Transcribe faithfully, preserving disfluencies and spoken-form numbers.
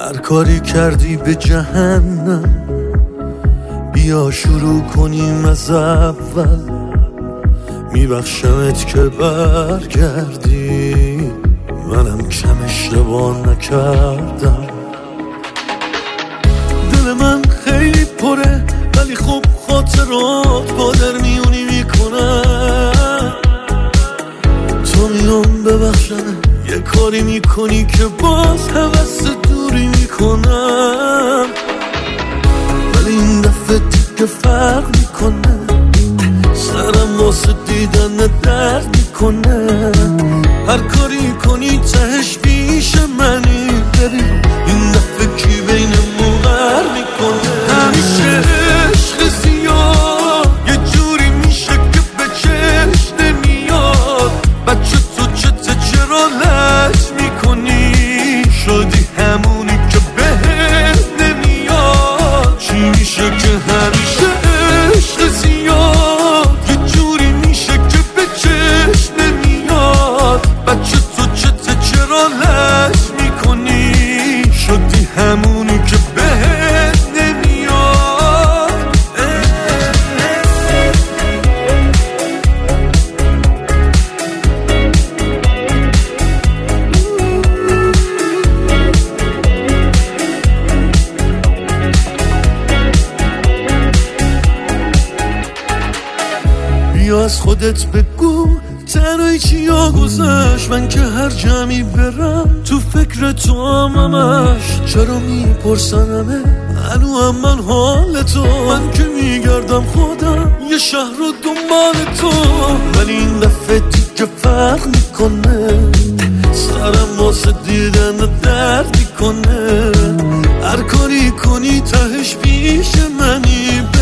هر کاری کردی به جهنم، بیا شروع کنیم از اول. میبخشمت که برگردی، منم کم اشتباه نکردم. دل من خیلی پره ولی خب خاطرات با در میونی میکنن. تو میام ببخشنه یه کاری میکنی که باز هوس دوری میکنم، ولی این دفعه دیگه فرق میکنه. سرم واسه دیدن درد میکنه. هر کاری کنی تهش پیش منی، ببین این دفعه کی بینمون غر میکنه. همیشه عشق زیاد یه جوری میشه که به چشم نمیاد. بچه تو چته چرا لج میکنی؟ شدی همونی که بهت نمیاد. چی میشه که همیشه عشق زیاد یه جوری میشه که به چشم نمیاد. بچه تو چته چرا لج میکنی؟ شدی همونی که بهت نمیاد. بیا از خودت بگو تنهایی چیا گذشت. من که هر جمعی برم تو فکر تو هم همش. چرا میپرسنمه هنو هم من حال تو؟ من که میگردم خودم یه شهر رو دنبال تو، ولی این دفعه دیگه فرق میکنه. سرم واسه دیدن درد میکنه. هر کاری کنی تهش پیش منی،